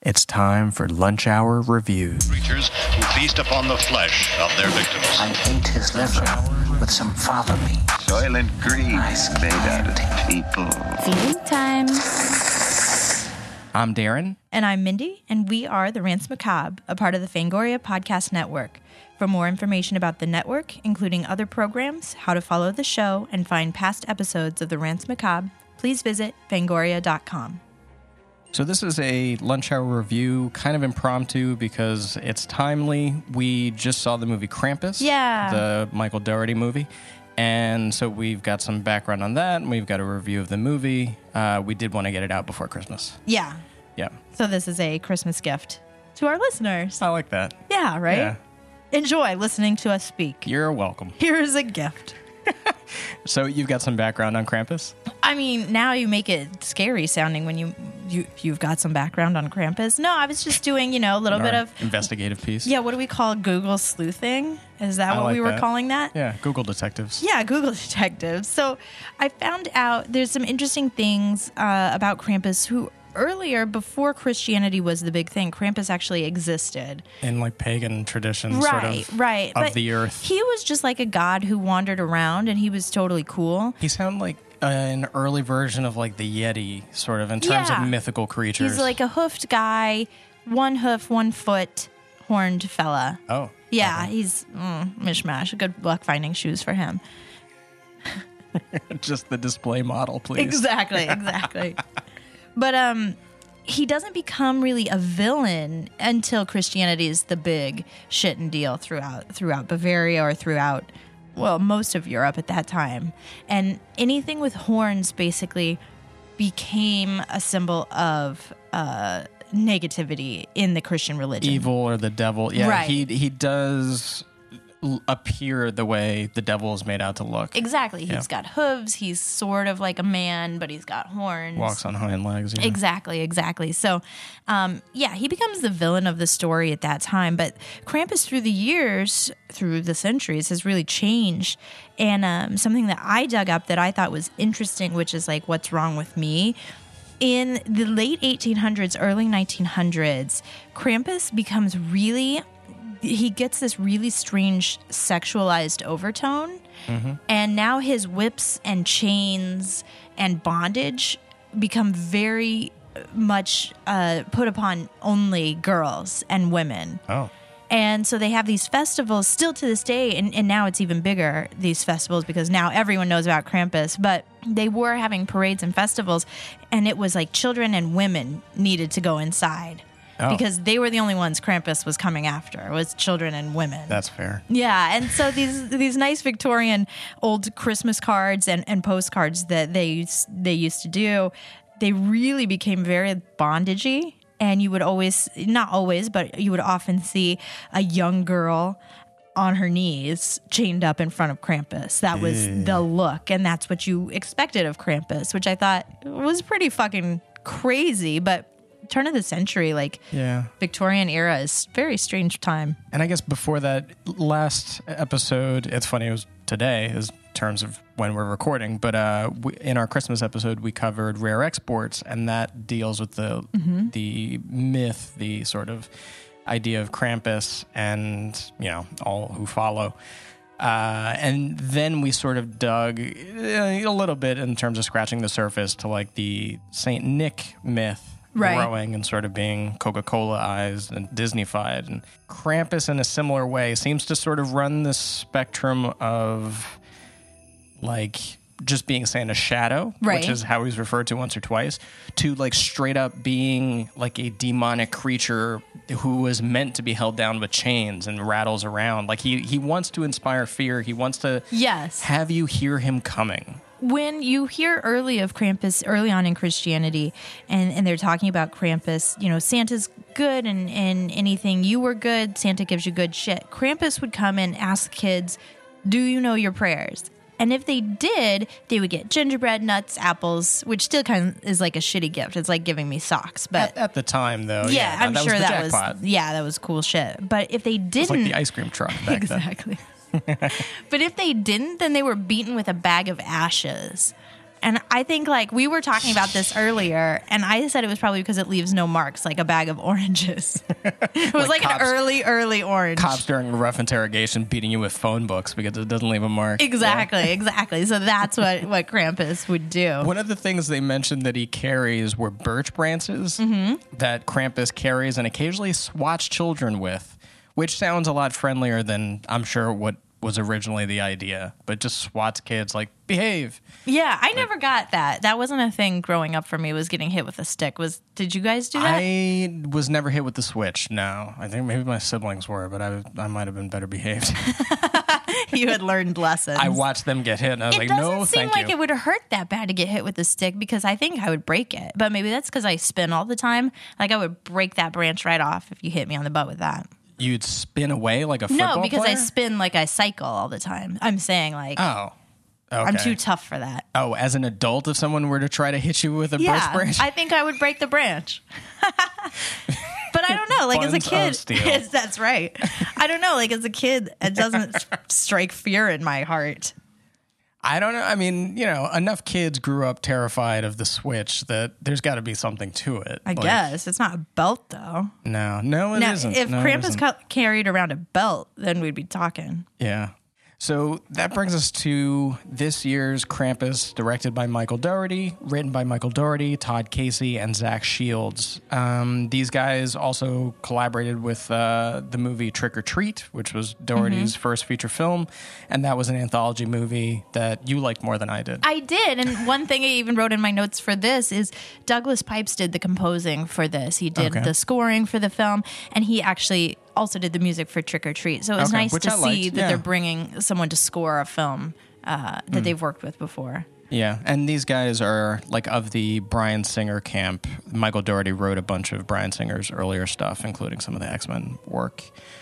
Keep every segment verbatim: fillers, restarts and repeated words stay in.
It's time for Lunch Hour Review. Creatures who feast upon the flesh of their victims. I ate his liver with some fava beans. Soylent Green Nice made out of people. Feeding time. I'm Darren. And I'm Mindy, and we are the Rants Macabre, a part of the Fangoria Podcast Network. For more information about the network, including other programs, how to follow the show, and find past episodes of the Rants Macabre, please visit fangoria dot com. So this is a Lunch Hour Review, kind of impromptu because it's timely. We just saw the movie Krampus, Yeah. the Michael Dougherty movie. And so we've got some background on that, and we've got a review of the movie. Uh, we did want to get it out before Christmas. Yeah. Yeah. So this is a Christmas gift to our listeners. I like that. Yeah, right? Yeah. Enjoy listening to us speak. You're welcome. Here's a gift. So you've got some background on Krampus? I mean, now you make it scary sounding when you, you, you've got some background on Krampus. No, I was just doing, you know, a little Our bit of... investigative piece? Yeah, what do we call Google sleuthing? Is that I what like we were that. calling that? Yeah, Google detectives. Yeah, Google detectives. So I found out there's some interesting things uh, about Krampus who earlier, before Christianity was the big thing, Krampus actually existed. In like pagan traditions, Right, sort of, right. of But the earth. He was just like a god who wandered around, and he was totally cool. He sounded like uh, an early version of like the Yeti, sort of, in terms Yeah. of mythical creatures. He's like a hoofed guy, one hoof, one foot, horned fella. Oh. Yeah, okay. he's mm, mishmash. Good luck finding shoes for him. Just the display model, please. Exactly, exactly. But um, he doesn't become really a villain until Christianity is the big shit and deal throughout throughout Bavaria or throughout, well, most of Europe at that time. And anything with horns basically became a symbol of uh, negativity in the Christian religion. Evil or the devil. Yeah, Right. he he does l- appear the way the devil is made out to look. Exactly. Yeah. He's got hooves. He's sort of like a man, but he's got horns. Walks on hind legs. Yeah. Exactly, exactly. So, um, yeah, he becomes the villain of the story at that time. But Krampus, through the years, through the centuries, has really changed. And um, something that I dug up that I thought was interesting, which is like, what's wrong with me? In the late eighteen hundreds, early nineteen hundreds, Krampus becomes really... He gets this really strange sexualized overtone. Mm-hmm. And now his whips and chains and bondage become very much uh, put upon only girls and women. Oh. And so they have these festivals still to this day, and, and now it's even bigger, these festivals, because now everyone knows about Krampus. But they were having parades and festivals, and it was like children and women needed to go inside. Oh. Because they were the only ones Krampus was coming after, was children and women. That's fair. Yeah, and so these these nice Victorian old Christmas cards and, and postcards that they used, they used to do, they really became very bondagey. And you would always, not always, but you would often see a young girl on her knees chained up in front of Krampus. That was the look, and that's what you expected of Krampus, which I thought was pretty fucking crazy, but turn of the century, like Yeah. Victorian era is very strange time. And I guess before that, last episode, it's funny, it was today, in terms of when we're recording, but uh, we, in our Christmas episode, we covered rare exports, and that deals with the Mm-hmm. the myth, the sort of idea of Krampus and, you know, all who follow. Uh, and then we sort of dug uh, a little bit in terms of scratching the surface to like the Saint Nick myth. Right. Growing and sort of being Coca-Cola-ized and Disney-fied. And Krampus, in a similar way, seems to sort of run the spectrum of, like, just being Santa's shadow, Right. which is how he's referred to once or twice, to, like, straight up being, like, a demonic creature who was meant to be held down with chains and rattles around. Like, he, he wants to inspire fear. He wants to Yes. have you hear him coming. When you hear early of Krampus, early on in Christianity, and, and they're talking about Krampus, you know, Santa's good and, and anything you were good, Santa gives you good shit. Krampus would come and ask kids, do you know your prayers? And if they did, they would get gingerbread, nuts, apples, which still kind of is like a shitty gift. It's like giving me socks. But At, at the time, though. yeah, yeah I'm that sure was the that jackpot. was, yeah, that was cool shit. But if they didn't. It's like the ice cream truck back Exactly. But if they didn't, then they were beaten with a bag of ashes. And I think like we were talking about this earlier, and I said it was probably because it leaves no marks, like a bag of oranges. It was like, Like an cops- early, early orange. Cops during a rough interrogation beating you with phone books because it doesn't leave a mark. Exactly, exactly. So that's what, what Krampus would do. One of the things they mentioned that he carries were birch branches Mm-hmm. that Krampus carries and occasionally swats children with, which sounds a lot friendlier than I'm sure what was originally the idea, but just swats kids like, behave. Yeah, I never got that. That wasn't a thing growing up for me, was getting hit with a stick. Was Did you guys do that? I was never hit with the switch, no. I think maybe my siblings were, but I, I might have been better behaved. You had learned lessons. I watched them get hit, and I was It like, doesn't no, seem thank like you. it would hurt that bad to get hit with a stick because I think I would break it. But maybe that's because I spin all the time. Like I would break that branch right off if you hit me on the butt with that. You'd spin away like a football No, because player? I spin like I cycle all the time. I'm saying like Oh. Okay. I'm too tough for that. Oh, as an adult, if someone were to try to hit you with a birch Yeah, branch? I think I would break the branch. But I don't know. Like as a Buns of kid, steel. yes, that's right. I don't know. Like as a kid, it doesn't strike fear in my heart. I don't know. I mean, you know, enough kids grew up terrified of the switch that there's got to be something to it. I Like, guess it's not a belt though. No, no, it Now, not if no, it Krampus isn't. ca- carried around a belt, then we'd be talking. Yeah. So that brings us to this year's Krampus, directed by Michael Dougherty, written by Michael Dougherty, Todd Casey, and Zach Shields. Um, these guys also collaborated with uh, the movie Trick or Treat, which was Dougherty's Mm-hmm. first feature film, and that was an anthology movie that you liked more than I did. I did, and one thing I even wrote in my notes for this is Douglas Pipes did the composing for this. He did Okay. the scoring for the film, and he actually also did the music for Trick or Treat. So it was Okay, nice which to I see liked, that yeah. they're bringing someone to score a film uh, that they've worked with before. Yeah, and these guys are like of the Bryan Singer camp. Michael Dougherty wrote a bunch of Bryan Singer's earlier stuff, including some of the X-Men work.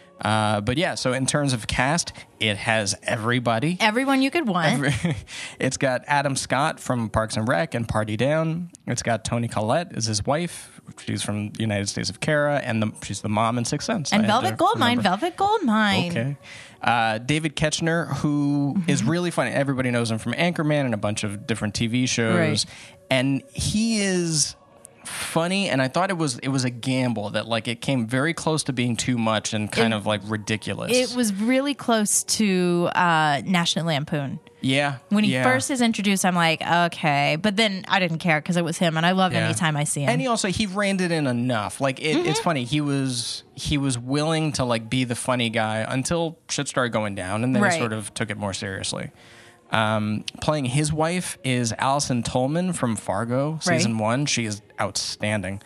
Uh, but yeah, so in terms of cast, it has everybody. Everyone you could want. Every- it's got Adam Scott from Parks and Rec and Party Down. It's got Toni Collette as his wife. She's from the United States of Kara, and the, she's the mom in Sixth Sense. and I had to Velvet Goldmine, remember. Velvet Goldmine. Okay. Uh, David Ketchner, who Mm-hmm. is really funny. Everybody knows him from Anchorman and a bunch of different T V shows. Right. And he is funny, and I thought it was it was a gamble that like it came very close to being too much and kind It- of like ridiculous. It was really close to uh, National Lampoon. yeah. When he yeah. first is introduced, I'm like, okay. But then I didn't care because it was him, and I love Yeah. any time I see him. And he also he reined it in enough. Like it, Mm-hmm. it's funny. He was he was willing to like be the funny guy until shit started going down, and then Right. he sort of took it more seriously. Um, playing his wife is Allison Tolman from Fargo season Right. one. She is outstanding.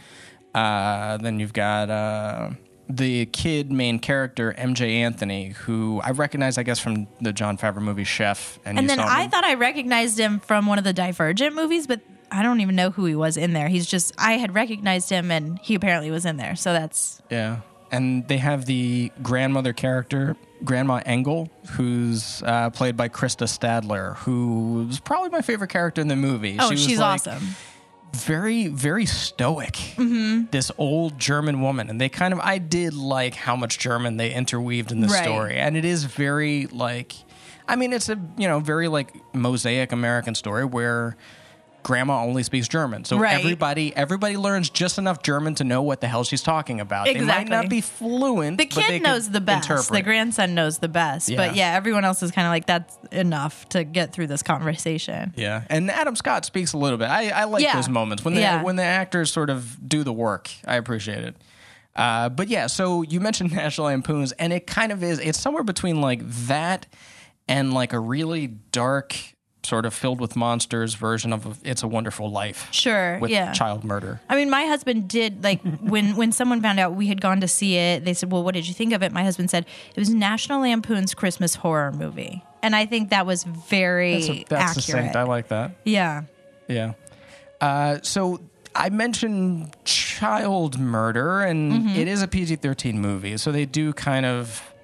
Uh, then you've got uh, the kid main character M J Anthony, who I recognize, I guess, from the Jon Favreau movie Chef. And, and you then saw I him- thought I recognized him from one of the Divergent movies, but I don't even know who he was in there. He's just, I had recognized him, and he apparently was in there. So that's, Yeah. And they have the grandmother character, Grandma Engel, who's uh, played by Krista Stadler, who was probably my favorite character in the movie. oh, She was she's like awesome. Very, very stoic. Mm-hmm. This old German woman. And they kind of, I did like how much German they interweaved in the Right. story. And it is very like, I mean, it's a, you know, very like mosaic American story where grandma only speaks German. So Right. everybody everybody learns just enough German to know what the hell she's talking about. They might Exactly. not be fluent, The but they kid could knows the best. interpret. The grandson knows the best. Yeah. But yeah, everyone else is kind of like, that's enough to get through this conversation. Yeah, and Adam Scott speaks a little bit. I, I like Yeah. those moments when the Yeah. when the actors sort of do the work. I appreciate it. Uh, but yeah, so you mentioned National Lampoons, and it kind of is. It's somewhere between like that and like a really dark, sort of filled with monsters version of It's a Wonderful Life. Sure, with yeah. child murder. I mean, my husband did, like, when, when someone found out we had gone to see it, they said, well, what did you think of it? My husband said, it was National Lampoon's Christmas horror movie. And I think that was very That's, a, that's accurate. succinct. I like that. Yeah. Yeah. Uh, so I mentioned child murder, and Mm-hmm. it is a P G thirteen movie, so they do kind of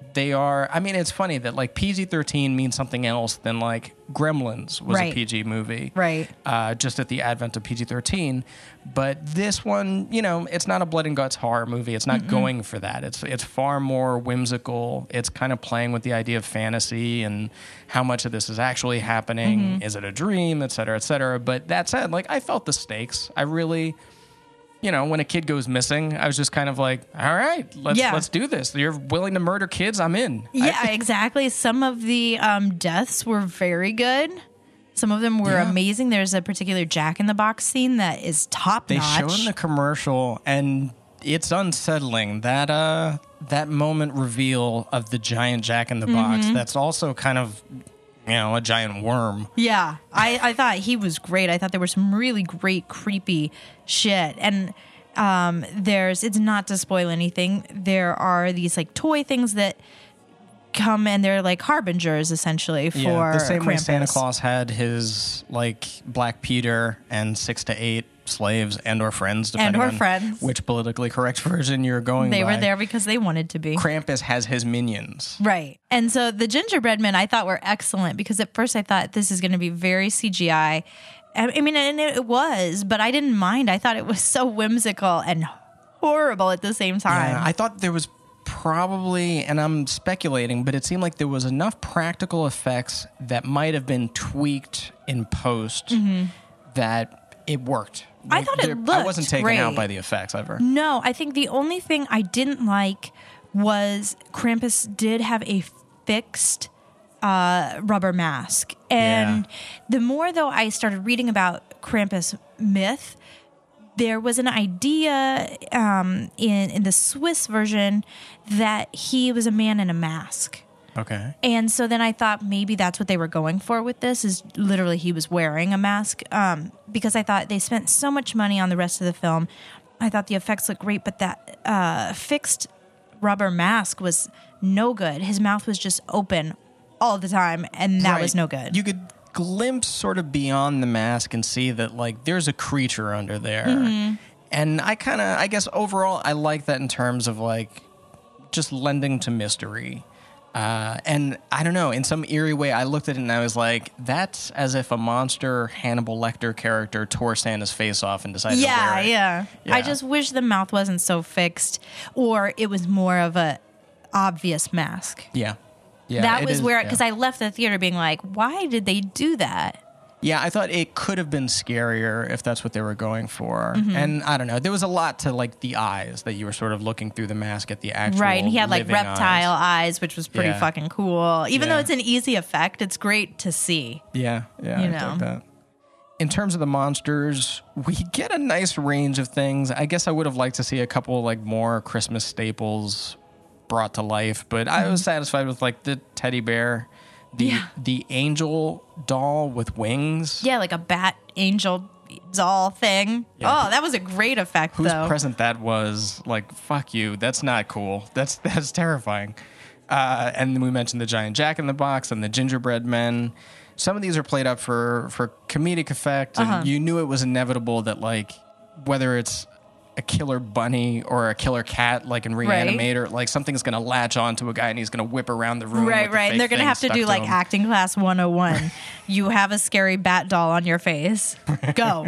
they are, I mean, it's funny that like P G thirteen means something else than like Gremlins was Right. a P G movie. Right. Uh, just at the advent of P G thirteen. But this one, you know, it's not a blood and guts horror movie. It's not Mm-mm. going for that. It's it's far more whimsical. It's kind of playing with the idea of fantasy and how much of this is actually happening. Mm-hmm. Is it a dream, et cetera, et cetera. But that said, like, I felt the stakes. I really... You know, when a kid goes missing, I was just kind of like, all right, let's yeah. let's do this. You're willing to murder kids? I'm in. Yeah, I, exactly. Some of the um, deaths were very good. Some of them were yeah. amazing. There's a particular Jack in the Box scene that is top they notch. show in the commercial, and it's unsettling. That uh, that moment reveal of the giant Jack in the Box. Mm-hmm. That's also kind of, you know, a giant worm. Yeah, I, I thought he was great. I thought there were some really great, creepy shit. And um, there's, it's not to spoil anything, there are these like toy things that come and they're like harbingers essentially for yeah, the same Krampus. way Santa Claus had his like Black Peter and six to eight slaves and or friends, depending or on friends. which politically correct version you're going They by. were there because they wanted to be. Krampus has his minions. Right. And so the gingerbread men I thought were excellent because at first I thought this is going to be very C G I. I mean, and it was, but I didn't mind. I thought it was so whimsical and horrible at the same time. Yeah, I thought there was probably, and I'm speculating, but it seemed like there was enough practical effects that might have been tweaked in post mm-hmm. that it worked. I thought it there, looked I wasn't taken great. out by the effects ever. No, I think the only thing I didn't like was Krampus did have a fixed uh, rubber mask. And Yeah. the more, though, I started reading about Krampus myth, there was an idea um, in, in the Swiss version that he was a man in a mask. Okay. And so then I thought maybe that's what they were going for with this, is literally he was wearing a mask, um, because I thought they spent so much money on the rest of the film. I thought the effects looked great, but that uh, fixed rubber mask was no good. His mouth was just open all the time, and that Right. was no good. You could glimpse sort of beyond the mask and see that, like, there's a creature under there. Mm-hmm. And I kind of, I guess overall, I like that in terms of, like, just lending to mystery. Uh, and I don't know, in some eerie way, I looked at it and I was like, that's as if a monster Hannibal Lecter character tore Santa's face off and decided yeah, to wear it. yeah, Yeah. I just wish the mouth wasn't so fixed, or it was more of a obvious mask. Yeah. Yeah, that it was is- where, yeah. because I left the theater being like, why did they do that? Yeah, I thought it could have been scarier if that's what they were going for. Mm-hmm. And I don't know, there was a lot to like the eyes that you were sort of looking through the mask at the actual Right, and he had like living reptile eyes. eyes, which was pretty Yeah. fucking cool. Even Yeah. though it's an easy effect, it's great to see. Yeah, yeah, You I know. dig that. In terms of the monsters, we get a nice range of things. I guess I would have liked to see a couple like more Christmas staples brought to life, but I was satisfied with like the teddy bear, the Yeah. the angel doll with wings. Yeah, like a bat angel doll thing. Yeah. Oh, that was a great effect, Whose though. present that was, like, fuck you. That's not cool. That's that's terrifying. Uh, and then we mentioned the giant Jack in the Box and the gingerbread men. Some of these are played up for, for comedic effect, and Uh-huh. you knew it was inevitable that, like, whether it's a killer bunny or a killer cat, like in Reanimator, like something's going to latch onto a guy and he's going to whip around the room. Right, with the right. And fake they're going to thing have to stuck do like him. acting class one oh one. You have a scary bat doll on your face. Go.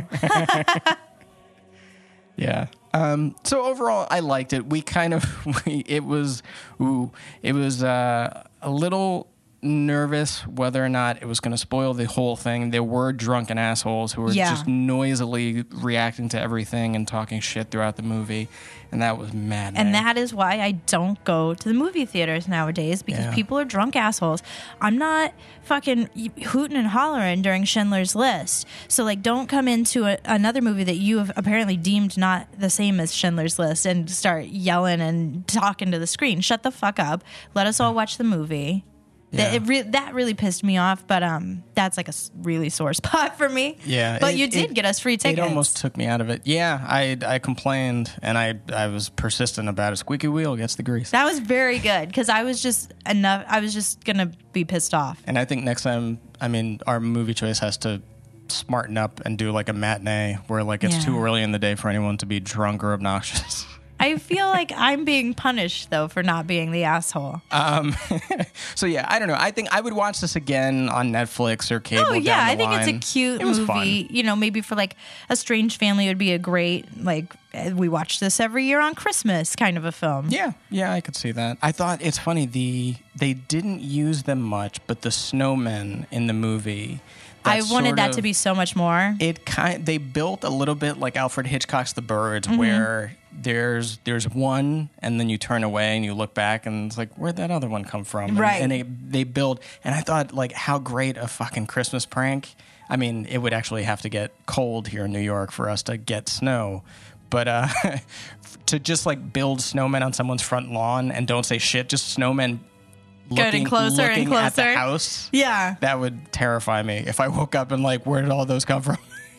Yeah. Um, so overall, I liked it. We kind of, we, it was, ooh, it was uh, a little nervous whether or not it was going to spoil the whole thing. There were drunken assholes who were Yeah. just noisily reacting to everything and talking shit throughout the movie, and that was maddening. And that is why I don't go to the movie theaters nowadays, because Yeah. people are drunk assholes. I'm not fucking hooting and hollering during Schindler's List. So, like, don't come into a, another movie that you have apparently deemed not the same as Schindler's List and start yelling and talking to the screen. Shut the fuck up. Let us all watch the movie. That, Yeah. it re- that really pissed me off, but um, that's like a s- really sore spot for me. Yeah, But it- you did it- get us free tickets. It almost took me out of it. Yeah, I I complained and I I was persistent about it. Squeaky wheel gets the grease. That was very good, because I was just enough. I was just gonna be pissed off. And I think next time, I mean, our movie choice has to smarten up and do like a matinee where like it's Yeah. too early in the day for anyone to be drunk or obnoxious. I feel like I'm being punished, though, for not being the asshole. Um, so, yeah, I don't know. I think I would watch this again on Netflix or cable. Oh, yeah. down the I think line. it's a cute It was movie. fun. You know, maybe for like a strange family, it would be a great, like, we watch this every year on Christmas kind of a film. Yeah, yeah, I could see that. I thought it's funny, the they didn't use them much, but the snowmen in the movie. I that wanted sort that of- to be so much more. It kind they built a little bit like Alfred Hitchcock's The Birds, Mm-hmm. where there's there's one, and then you turn away and you look back, and it's like, where'd that other one come from? And- Right. And, they they build, and I thought, like, how great a fucking Christmas prank. I mean, it would actually have to get cold here in New York for us to get snow. But uh, to just like build snowmen on someone's front lawn and don't say shit, just snowmen looking, Getting closer and looking at the closer. house. Yeah. That would terrify me if I woke up and like, where did all those come from?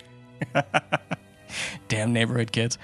Damn neighborhood kids.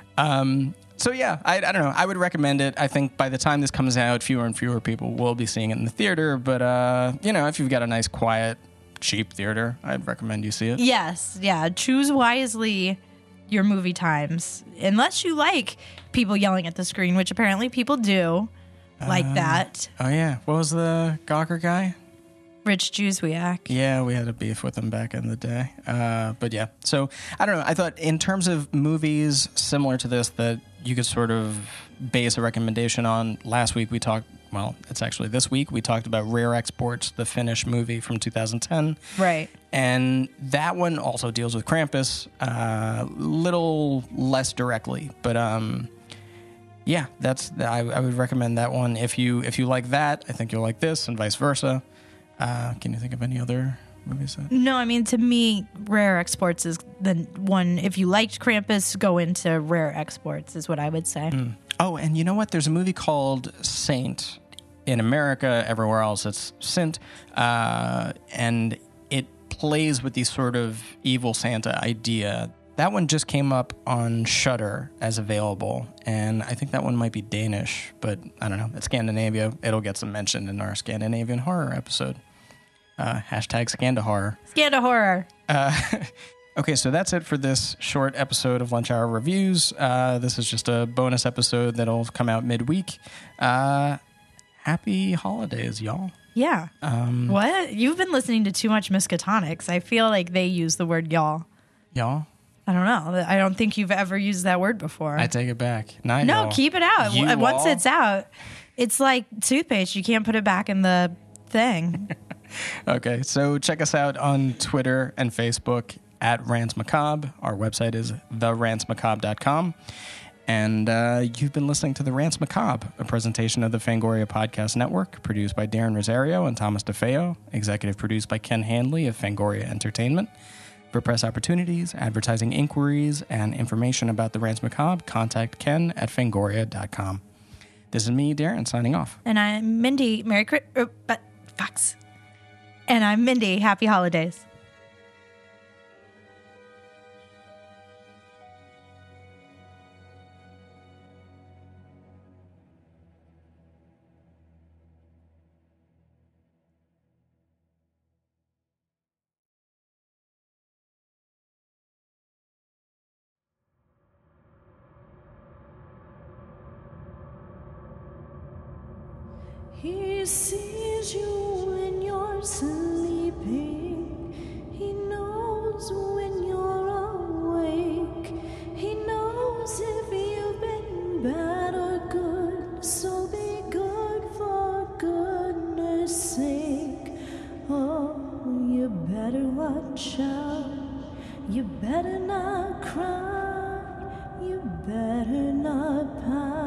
Um, so yeah, I, I don't know. I would recommend it. I think by the time this comes out, fewer and fewer people will be seeing it in the theater. But uh, you know, if you've got a nice, quiet, cheap theater, I'd recommend you see it. Yes. Yeah. Choose wisely your movie times. Unless you like people yelling at the screen, which apparently people do like that. Oh yeah, what was the Gawker guy? Rich Juzwiak. Yeah, we had a beef with him back in the day. Uh, but yeah, so I don't know. I thought in terms of movies similar to this that you could sort of base a recommendation on. Last week we talked, well, it's actually this week, we talked about Rare Exports, the Finnish movie from two thousand ten. Right. And that one also deals with Krampus, a uh, little less directly. But um, yeah, that's I, I would recommend that one. If you if you like that, I think you'll like this, and vice versa. Uh, can you think of any other movies? That- No, I mean, to me, Rare Exports is the one. If you liked Krampus, go into Rare Exports, is what I would say. Mm. Oh, and you know what? There's a movie called Saint. In America, everywhere else, it's Sint. Uh, and it plays with the sort of evil Santa idea. That one just came up on Shudder as available, and I think that one might be Danish, but I don't know. It's Scandinavia. It'll get some mention in our Scandinavian horror episode. Uh, hashtag Scandahorror. Scanda horror. Okay, so that's it for this short episode of Lunch Hour Reviews. Uh, this is just a bonus episode that'll come out midweek. Uh, happy holidays, y'all. Yeah. Um, What? You've been listening to too much Miskatonics. I feel like they use the word y'all. Y'all? I don't know. I don't think you've ever used that word before. I take it back. Not no, y'all. keep it out. You W- Once all? it's out, it's like toothpaste. You can't put it back in the thing. Okay, so check us out on Twitter and Facebook at Rants Macabre. Our website is the rants macabre dot com. And uh, you've been listening to The Rants Macabre, a presentation of the Fangoria Podcast Network, produced by Darren Rosario and Thomas DeFeo, executive produced by Ken Handley of Fangoria Entertainment. For press opportunities, advertising inquiries, and information about The Rants Macabre, contact Ken at fangoria dot com. This is me, Darren, signing off. And I'm Mindy. Merry Christmas. But, fucks. And I'm Mindy. Happy holidays. He sees you when you're sleeping. He knows when you're awake. He knows if you've been bad or good. So be good for goodness sake. Oh, you better watch out. You better not cry. You better not pout.